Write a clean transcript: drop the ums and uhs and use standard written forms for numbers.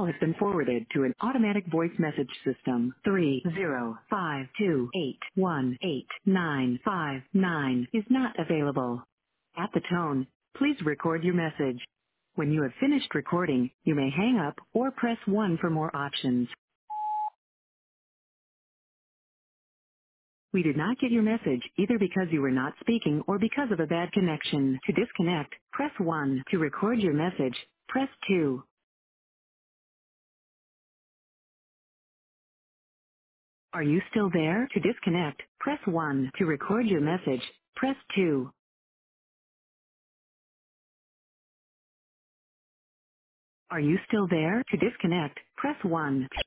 has been forwarded to an automatic voice message system. 305281895 is not available. At the tone, please record your message. When you have finished recording, you may hang up or press 1 for more options. We did not get your message either because you were not speaking or because of a bad connection. To disconnect, press 1. To record your message, press 2. Are you still there? To disconnect, press 1. To record your message, press 2. Are you still there? To disconnect, press 1.